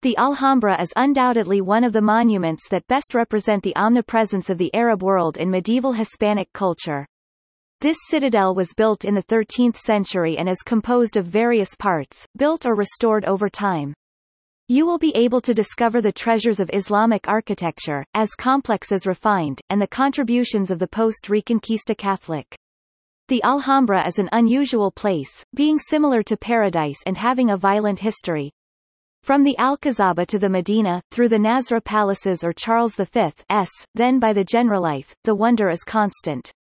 The Alhambra is undoubtedly one of the monuments that best represent the omnipresence of the Arab world in medieval Hispanic culture. This citadel was built in the 13th century and is composed of various parts, built or restored over time. You will be able to discover the treasures of Islamic architecture, as complex as refined, and the contributions of the post-Reconquista Catholic. The Alhambra is an unusual place, being similar to Paradise and having a violent history. From the Alcazaba to the Medina, through the Nasra palaces or Charles V's, then by the Generalife, the wonder is constant.